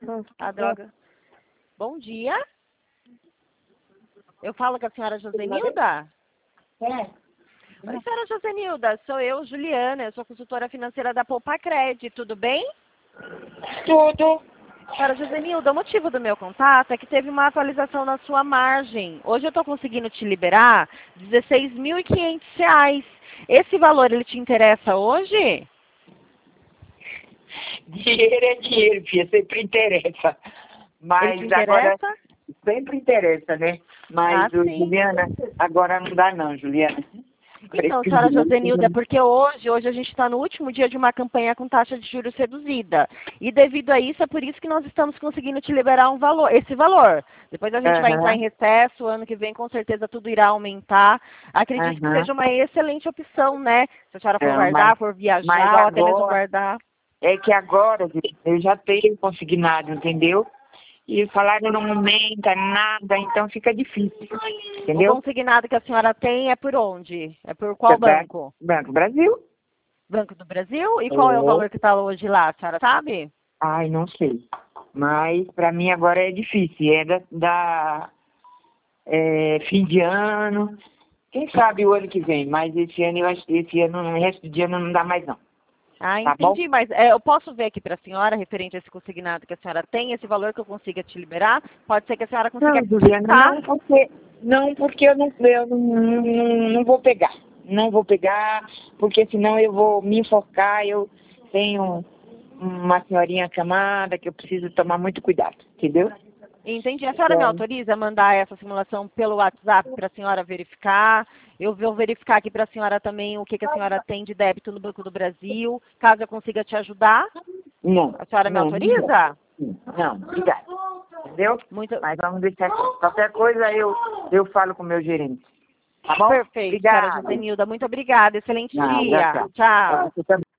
A droga. Bom dia. Eu falo com a senhora Josenilda? É. Oi, senhora Josenilda. Sou eu, Juliana. Eu sou consultora financeira da Poupacred. Tudo bem? Tudo. Senhora Josenilda, o motivo do meu contato é que teve uma atualização na sua margem. Hoje eu estou conseguindo te liberar R$16.500. Esse valor, ele te interessa hoje? Dinheiro é dinheiro, filha, sempre interessa. Mas Ele te agora interessa? sempre interessa, né? Mas, Sim. Juliana, agora não dá não, Juliana. Então, senhora Josenilda, porque hoje a gente está no último dia de uma campanha com taxa de juros reduzida. E devido a isso, é por isso que nós estamos conseguindo te liberar esse valor. Depois a gente vai entrar em recesso, ano que vem com certeza tudo irá aumentar. Acredito que seja uma excelente opção, né? Se a senhora for guardar, for viajar, ou até mesmo guardar. É que agora eu já tenho consignado, entendeu? E o salário não aumenta nada, então fica difícil, entendeu? O consignado que a senhora tem é por onde? É por qual banco? Banco Brasil. Banco do Brasil? E qual é o valor que está hoje lá, a senhora sabe? Ai, não sei. Mas para mim agora é difícil. Fim de ano. Quem sabe o ano que vem, mas esse ano eu acho que no resto do ano não dá mais não. Ah, tá entendi, bom? mas eu posso ver aqui para a senhora, referente a esse consignado que a senhora tem, esse valor que eu consiga te liberar? Pode ser que a senhora consiga Juliana, porque eu não vou pegar. Não vou pegar, porque senão eu vou me enfocar, eu tenho uma senhorinha acamada que eu preciso tomar muito cuidado, entendeu? Entendi. A senhora me autoriza a mandar essa simulação pelo WhatsApp para a senhora verificar? Eu vou verificar aqui para a senhora também o que a senhora tem de débito no Banco do Brasil, caso eu consiga te ajudar. Não. A senhora me autoriza? Não, obrigada. Entendeu? Mas vamos deixar aqui. Qualquer coisa eu falo com o meu gerente. Tá bom? Perfeito, senhora Obrigada. Josenilda. Muito obrigada. Excelente dia. Tchau. Você também.